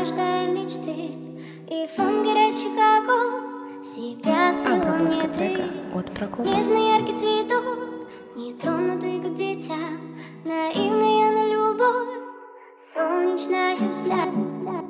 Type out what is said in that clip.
рождая мечты, и фон горячий, как он, себя Обработка трека от Прокопа. нежный яркий цветок, нетронутый, как дитя, наивная на любовь, солнечная вся.